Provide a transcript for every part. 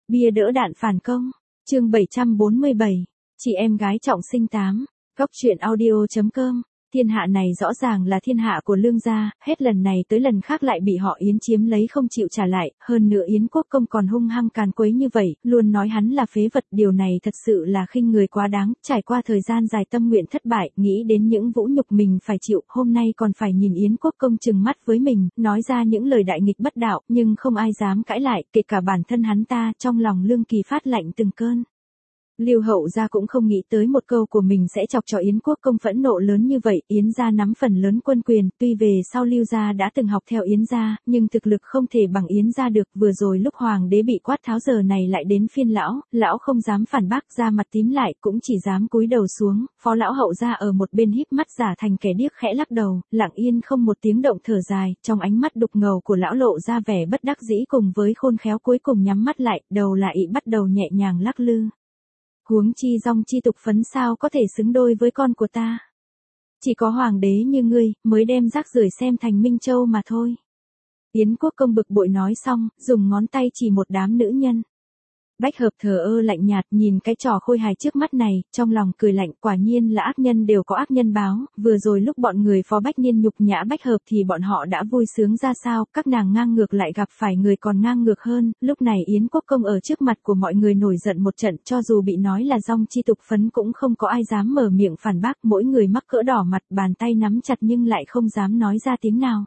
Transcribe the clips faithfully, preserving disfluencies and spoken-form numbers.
Bia đỡ đạn phản công. Chương bảy trăm bốn mươi bảy. Chị em gái trọng sinh tám. Góc truyện audio chấm com. Thiên hạ này rõ ràng là thiên hạ của Lương gia, hết lần này tới lần khác lại bị họ Yến chiếm lấy không chịu trả lại, hơn nữa Yến Quốc Công còn hung hăng càn quấy như vậy, luôn nói hắn là phế vật, điều này thật sự là khinh người quá đáng, trải qua thời gian dài tâm nguyện thất bại, nghĩ đến những vũ nhục mình phải chịu, hôm nay còn phải nhìn Yến Quốc Công trừng mắt với mình, nói ra những lời đại nghịch bất đạo, nhưng không ai dám cãi lại, kể cả bản thân hắn ta, trong lòng Lương Kỳ phát lạnh từng cơn. Lưu Hậu gia cũng không nghĩ tới một câu của mình sẽ chọc cho Yến Quốc Công phẫn nộ lớn như vậy, Yến gia nắm phần lớn quân quyền, tuy về sau Lưu gia đã từng học theo Yến gia, nhưng thực lực không thể bằng Yến gia được, vừa rồi lúc hoàng đế bị quát tháo giờ này lại đến phiên lão, lão không dám phản bác, ra mặt tím lại, cũng chỉ dám cúi đầu xuống, Phó lão Hậu gia ở một bên híp mắt giả thành kẻ điếc khẽ lắc đầu, lặng yên không một tiếng động thở dài, trong ánh mắt đục ngầu của lão lộ ra vẻ bất đắc dĩ cùng với khôn khéo cuối cùng nhắm mắt lại, đầu lại bắt đầu nhẹ nhàng lắc lư. Huống chi dong chi tục phấn sao có thể xứng đôi với con của ta. Chỉ có hoàng đế như ngươi, mới đem rác rưởi xem thành Minh Châu mà thôi. Yến Quốc Công bực bội nói xong, dùng ngón tay chỉ một đám nữ nhân. Bách Hợp thờ ơ lạnh nhạt nhìn cái trò khôi hài trước mắt này, trong lòng cười lạnh, quả nhiên là ác nhân đều có ác nhân báo, vừa rồi lúc bọn người Phó Bách Niên nhục nhã Bách Hợp thì bọn họ đã vui sướng ra sao, các nàng ngang ngược lại gặp phải người còn ngang ngược hơn, lúc này Yến Quốc Công ở trước mặt của mọi người nổi giận một trận, cho dù bị nói là dong chi tục phấn cũng không có ai dám mở miệng phản bác, mỗi người mắc cỡ đỏ mặt, bàn tay nắm chặt nhưng lại không dám nói ra tiếng nào.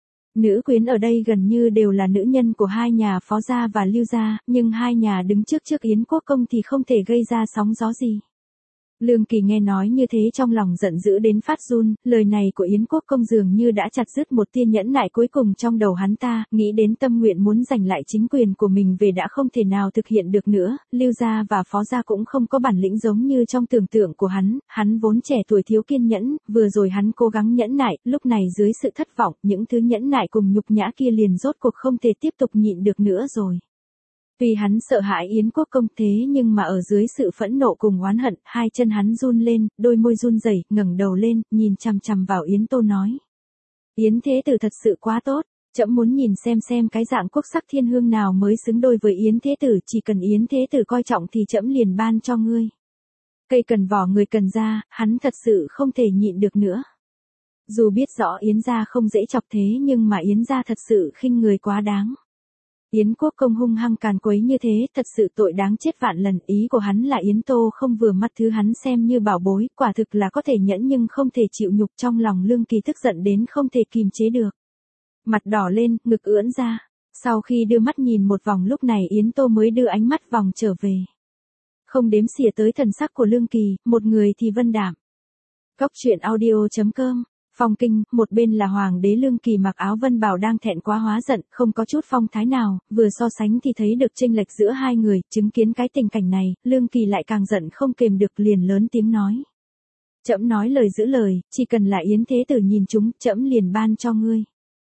Nữ quyến ở đây gần như đều là nữ nhân của hai nhà Phó gia và Lưu gia, nhưng hai nhà đứng trước trước Yến Quốc Công thì không thể gây ra sóng gió gì. Lương Kỳ nghe nói như thế trong lòng giận dữ đến phát run, lời này của Yến Quốc Công dường như đã chặt dứt một tia nhẫn nại cuối cùng trong đầu hắn ta, nghĩ đến tâm nguyện muốn giành lại chính quyền của mình về đã không thể nào thực hiện được nữa, Lưu gia và Phó gia cũng không có bản lĩnh giống như trong tưởng tượng của hắn, hắn vốn trẻ tuổi thiếu kiên nhẫn, vừa rồi hắn cố gắng nhẫn nại, lúc này dưới sự thất vọng, những thứ nhẫn nại cùng nhục nhã kia liền rốt cuộc không thể tiếp tục nhịn được nữa rồi. Vì hắn sợ hãi Yến Quốc Công thế nhưng mà ở dưới sự phẫn nộ cùng oán hận, hai chân hắn run lên, đôi môi run rẩy, ngẩng đầu lên, nhìn chằm chằm vào Yến Tô nói. Yến Thế Tử thật sự quá tốt, trẫm muốn nhìn xem xem cái dạng quốc sắc thiên hương nào mới xứng đôi với Yến Thế Tử, chỉ cần Yến Thế Tử coi trọng thì trẫm liền ban cho ngươi. Cây cần vỏ người cần ra, hắn thật sự không thể nhịn được nữa. Dù biết rõ Yến gia không dễ chọc thế nhưng mà Yến gia thật sự khinh người quá đáng. Yến Quốc Công hung hăng càn quấy như thế, thật sự tội đáng chết vạn lần, ý của hắn là Yến Tô không vừa mắt thứ hắn xem như bảo bối, quả thực là có thể nhẫn nhưng không thể chịu nhục, trong lòng Lương Kỳ tức giận đến không thể kìm chế được. Mặt đỏ lên, ngực ưỡn ra, sau khi đưa mắt nhìn một vòng lúc này Yến Tô mới đưa ánh mắt vòng trở về. Không đếm xỉa tới thần sắc của Lương Kỳ, một người thì vân đạm. Góc truyện audio chấm com. Phong kinh, một bên là hoàng đế Lương Kỳ mặc áo vân bào đang thẹn quá hóa giận, không có chút phong thái nào, vừa so sánh thì thấy được chênh lệch giữa hai người, chứng kiến cái tình cảnh này, Lương Kỳ lại càng giận không kềm được liền lớn tiếng nói. Trẫm nói lời giữ lời, chỉ cần là Yến Thế Tử nhìn chúng, trẫm liền ban cho ngươi.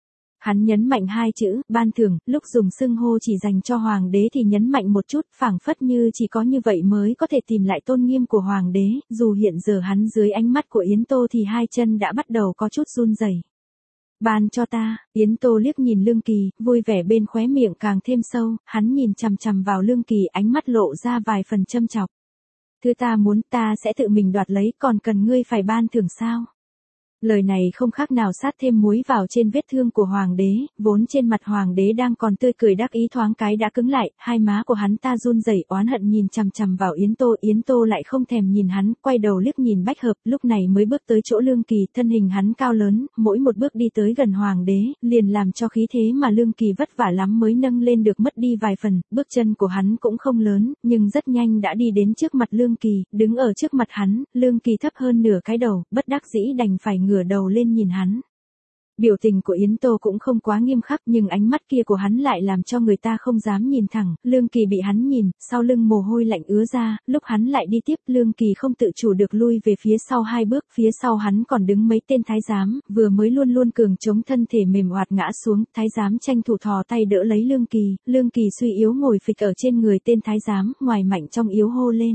Hắn nhấn mạnh hai chữ, ban thưởng, lúc dùng xưng hô chỉ dành cho hoàng đế thì nhấn mạnh một chút, phảng phất như chỉ có như vậy mới có thể tìm lại tôn nghiêm của hoàng đế, dù hiện giờ hắn dưới ánh mắt của Yến Tô thì hai chân đã bắt đầu có chút run rẩy. Ban cho ta, Yến Tô liếc nhìn Lương Kỳ, vui vẻ bên khóe miệng càng thêm sâu, hắn nhìn chằm chằm vào Lương Kỳ, ánh mắt lộ ra vài phần châm chọc. Thứ ta muốn ta sẽ tự mình đoạt lấy, còn cần ngươi phải ban thưởng sao? Lời này không khác nào sát thêm muối vào trên vết thương của hoàng đế, vốn trên mặt hoàng đế đang còn tươi cười đắc ý thoáng cái đã cứng lại, hai má của hắn ta run rẩy oán hận nhìn chằm chằm vào Yến Tô, Yến Tô lại không thèm nhìn hắn, quay đầu liếc nhìn Bách Hợp, lúc này mới bước tới chỗ Lương Kỳ, thân hình hắn cao lớn, mỗi một bước đi tới gần hoàng đế, liền làm cho khí thế mà Lương Kỳ vất vả lắm mới nâng lên được mất đi vài phần, bước chân của hắn cũng không lớn, nhưng rất nhanh đã đi đến trước mặt Lương Kỳ, đứng ở trước mặt hắn, Lương Kỳ thấp hơn nửa cái đầu, bất đắc dĩ đành phải ngửa đầu lên nhìn hắn. Biểu tình của Yến Tô cũng không quá nghiêm khắc nhưng ánh mắt kia của hắn lại làm cho người ta không dám nhìn thẳng, Lương Kỳ bị hắn nhìn, sau lưng mồ hôi lạnh ứa ra, lúc hắn lại đi tiếp Lương Kỳ không tự chủ được lui về phía sau hai bước, phía sau hắn còn đứng mấy tên thái giám, vừa mới luôn luôn cường chống thân thể mềm oạt ngã xuống, thái giám tranh thủ thò tay đỡ lấy Lương Kỳ, Lương Kỳ suy yếu ngồi phịch ở trên người tên thái giám, ngoài mạnh trong yếu hô lên.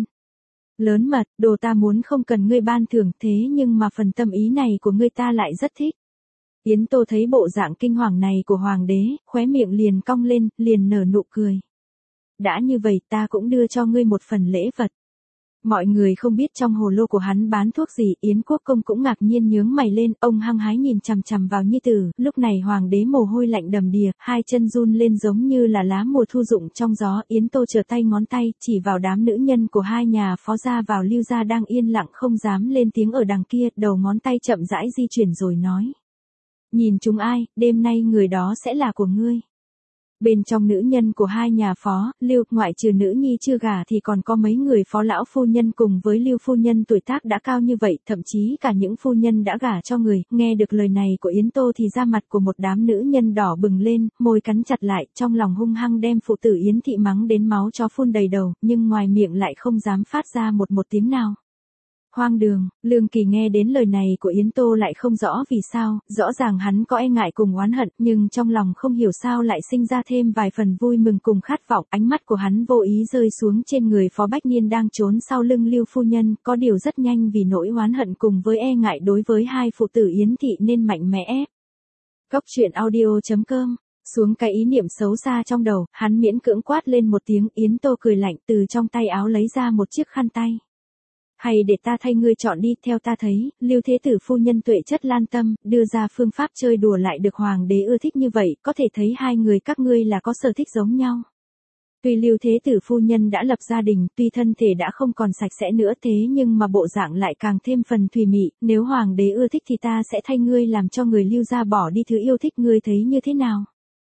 Lớn mật, đồ ta muốn không cần ngươi ban thưởng thế nhưng mà phần tâm ý này của ngươi ta lại rất thích. Yến Tô thấy bộ dạng kinh hoàng này của hoàng đế, khóe miệng liền cong lên, liền nở nụ cười. đã như vậy ta cũng đưa cho ngươi một phần lễ vật. Mọi người không biết trong hồ lô của hắn bán thuốc gì, Yến Quốc Công cũng ngạc nhiên nhướng mày lên, ông hăng hái nhìn chằm chằm vào nhi tử, lúc này hoàng đế mồ hôi lạnh đầm đìa, hai chân run lên giống như là lá mùa thu rụng trong gió. Yến Tô trở tay ngón tay, chỉ vào đám nữ nhân của hai nhà phó gia vào Lưu gia đang yên lặng không dám lên tiếng ở đằng kia, đầu ngón tay chậm rãi di chuyển rồi nói. Nhìn chúng ai, đêm nay người đó sẽ là của ngươi. Bên trong nữ nhân của hai nhà phó, Lưu, ngoại trừ nữ nhi chưa gả thì còn có mấy người phó lão phu nhân cùng với Lưu phu nhân tuổi tác đã cao như vậy, thậm chí cả những phu nhân đã gả cho người. Nghe được lời này của Yến Tô thì da mặt của một đám nữ nhân đỏ bừng lên, môi cắn chặt lại, trong lòng hung hăng đem phụ tử Yến thị mắng đến máu chó phun đầy đầu, nhưng ngoài miệng lại không dám phát ra một một tiếng nào. Hoang đường, Lương Kỳ nghe đến lời này của Yến Tô lại không rõ vì sao, rõ ràng hắn có e ngại cùng oán hận, nhưng trong lòng không hiểu sao lại sinh ra thêm vài phần vui mừng cùng khát vọng. Ánh mắt của hắn vô ý rơi xuống trên người Phó Bách Niên đang trốn sau lưng Lưu phu nhân, có điều rất nhanh vì nỗi oán hận cùng với e ngại đối với hai phụ tử Yến thị nên mạnh mẽ ép. Cốc truyện audio chấm com. Xuống cái ý niệm xấu xa trong đầu, hắn miễn cưỡng quát lên một tiếng. Yến Tô cười lạnh từ trong tay áo lấy ra một chiếc khăn tay. Hay để ta thay ngươi chọn đi, theo ta thấy, Lưu thế tử phu nhân tuệ chất lan tâm, đưa ra phương pháp chơi đùa lại được hoàng đế ưa thích như vậy, có thể thấy hai người các ngươi là có sở thích giống nhau. Tuy Lưu thế tử phu nhân đã lập gia đình, tuy thân thể đã không còn sạch sẽ nữa thế nhưng mà bộ dạng lại càng thêm phần thùy mị, nếu hoàng đế ưa thích thì ta sẽ thay ngươi làm cho người Lưu gia bỏ đi thứ yêu thích, ngươi thấy như thế nào?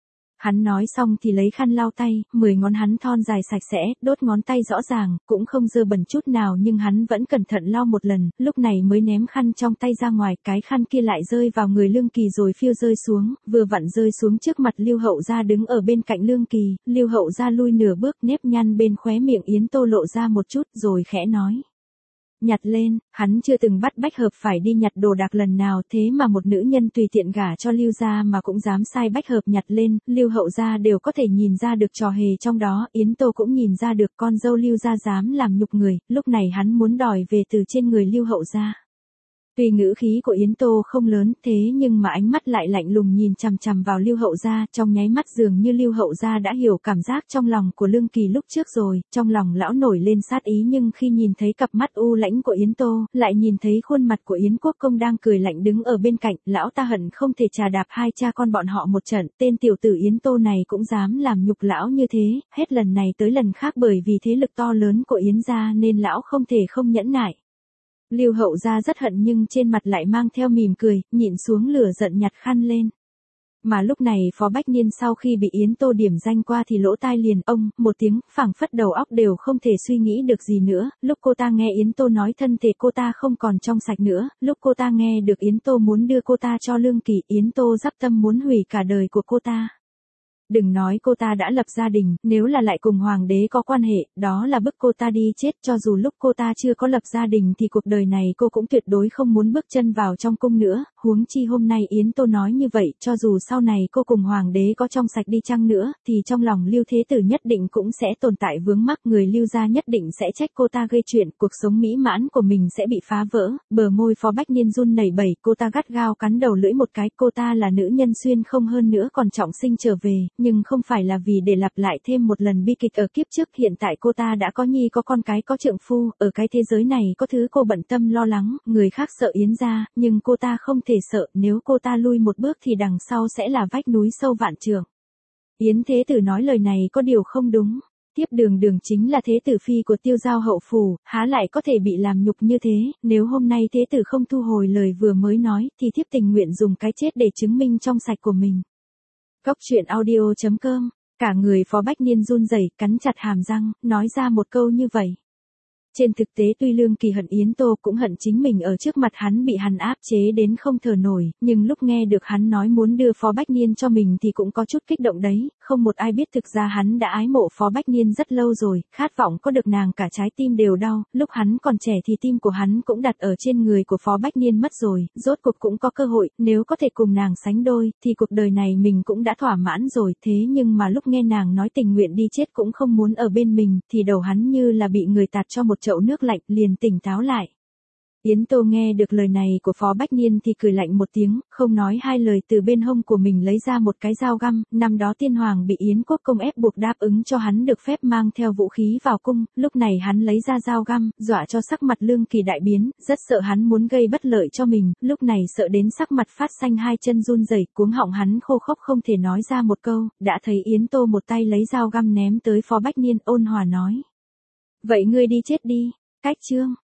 Hắn nói xong thì lấy khăn lau tay, mười ngón hắn thon dài sạch sẽ, đốt ngón tay rõ ràng, cũng không dơ bẩn chút nào nhưng hắn vẫn cẩn thận lau một lần, lúc này mới ném khăn trong tay ra ngoài, cái khăn kia lại rơi vào người Lương Kỳ rồi phiêu rơi xuống, vừa vặn rơi xuống trước mặt Lưu Hậu gia đứng ở bên cạnh Lương Kỳ. Lưu Hậu gia lui nửa bước, nếp nhăn bên khóe miệng Yến Tô lộ ra một chút rồi khẽ nói. Nhặt lên, hắn chưa từng bắt Bách Hợp phải đi nhặt đồ đạc lần nào, thế mà một nữ nhân tùy tiện gả cho Lưu gia mà cũng dám sai Bách Hợp nhặt lên. Lưu Hậu gia đều có thể nhìn ra được trò hề trong đó, Yến Tô cũng nhìn ra được con dâu Lưu gia dám làm nhục người, lúc này hắn muốn đòi về từ trên người Lưu Hậu gia. Tuy ngữ khí của Yến Tô không lớn, thế nhưng mà ánh mắt lại lạnh lùng nhìn chằm chằm vào Lưu Hậu gia, trong nháy mắt dường như Lưu Hậu gia đã hiểu cảm giác trong lòng của Lương Kỳ lúc trước rồi, trong lòng lão nổi lên sát ý, nhưng khi nhìn thấy cặp mắt u lãnh của Yến Tô, lại nhìn thấy khuôn mặt của Yến Quốc Công đang cười lạnh đứng ở bên cạnh, lão ta hận không thể trà đạp hai cha con bọn họ một trận, tên tiểu tử Yến Tô này cũng dám làm nhục lão như thế, hết lần này tới lần khác bởi vì thế lực to lớn của Yến gia nên lão không thể không nhẫn nại. Lưu Hậu gia rất hận nhưng trên mặt lại mang theo mỉm cười, nhịn xuống lửa giận nhặt khăn lên. Mà lúc này Phó Bách Niên sau khi bị Yến Tô điểm danh qua thì lỗ tai liền ông, một tiếng, phảng phất đầu óc đều không thể suy nghĩ được gì nữa, lúc cô ta nghe Yến Tô nói thân thể cô ta không còn trong sạch nữa, lúc cô ta nghe được Yến Tô muốn đưa cô ta cho Lương Kỳ, Yến Tô dắp tâm muốn hủy cả đời của cô ta. Đừng nói cô ta đã lập gia đình, nếu là lại cùng hoàng đế có quan hệ, đó là bức cô ta đi chết, cho dù lúc cô ta chưa có lập gia đình thì cuộc đời này cô cũng tuyệt đối không muốn bước chân vào trong cung nữa, huống chi hôm nay Yến Tô nói như vậy, cho dù sau này cô cùng hoàng đế có trong sạch đi chăng nữa, thì trong lòng Lưu Thế Tử nhất định cũng sẽ tồn tại vướng mắc, người Lưu gia nhất định sẽ trách cô ta gây chuyện, cuộc sống mỹ mãn của mình sẽ bị phá vỡ. Bờ môi Phó Bách Niên run nảy bẩy, cô ta gắt gao cắn đầu lưỡi một cái, cô ta là nữ nhân xuyên không, hơn nữa còn trọng sinh trở về, nhưng không phải là vì để lặp lại thêm một lần bi kịch ở kiếp trước, hiện tại cô ta đã có nhi có con cái có trượng phu, ở cái thế giới này có thứ cô bận tâm lo lắng, người khác sợ Yến gia, nhưng cô ta không thể sợ, nếu cô ta lui một bước thì đằng sau sẽ là vách núi sâu vạn trượng. Yến Thế Tử nói lời này có điều không đúng. Tiếp Đường Đường chính là thế tử phi của Tiêu Giao hậu phủ, há lại có thể bị làm nhục như thế, nếu hôm nay thế tử không thu hồi lời vừa mới nói, thì thiếp tình nguyện dùng cái chết để chứng minh trong sạch của mình. Cốc truyện audio chấm com, cả người Phó Bách Niên run rẩy, cắn chặt hàm răng, nói ra một câu như vậy. Trên thực tế tuy Lương Kỳ hận Yến Tô cũng hận chính mình ở trước mặt hắn bị hắn áp chế đến không thở nổi, nhưng lúc nghe được hắn nói muốn đưa Phó Bách Niên cho mình thì cũng có chút kích động đấy, không một ai biết thực ra hắn đã ái mộ Phó Bách Niên rất lâu rồi, khát vọng có được nàng cả trái tim đều đau, lúc hắn còn trẻ thì tim của hắn cũng đặt ở trên người của Phó Bách Niên mất rồi, rốt cuộc cũng có cơ hội, nếu có thể cùng nàng sánh đôi, thì cuộc đời này mình cũng đã thỏa mãn rồi, thế nhưng mà lúc nghe nàng nói tình nguyện đi chết cũng không muốn ở bên mình, thì đầu hắn như là bị người tạt cho một chậu nước lạnh, liền tỉnh táo lại. Yến Tô nghe được lời này của Phó Bách Niên thì cười lạnh một tiếng, không nói hai lời từ bên hông của mình lấy ra một cái dao găm, năm đó tiên hoàng bị Yến Quốc công ép buộc đáp ứng cho hắn được phép mang theo vũ khí vào cung, lúc này hắn lấy ra dao găm, dọa cho sắc mặt Lương Kỳ đại biến, rất sợ hắn muốn gây bất lợi cho mình, lúc này sợ đến sắc mặt phát xanh hai chân run rẩy, cuống họng hắn khô khốc không thể nói ra một câu, đã thấy Yến Tô một tay lấy dao găm ném tới Phó Bách Niên ôn hòa nói. Vậy ngươi đi chết đi, cách chương.